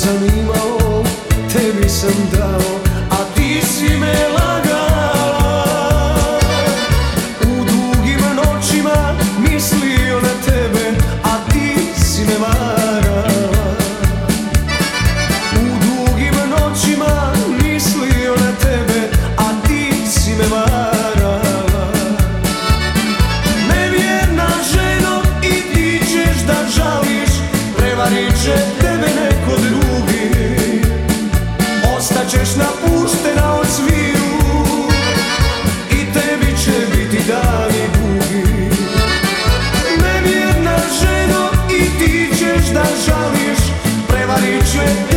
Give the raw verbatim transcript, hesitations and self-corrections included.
sam imao, tebi sam dao, a ti si me lagala. U dugim noćima mislio na tebe, a ti si me varala. U dugim noćima mislio na tebe, a ti si me varala. Nevjerna ženo, i ti ćeš da žališ, prevarit će tebe neko drugi. Ostaćeš napuštena od sviju i tebi će biti dani dugi. Nevjerna ženo, i ti ćeš da žališ, prevarit će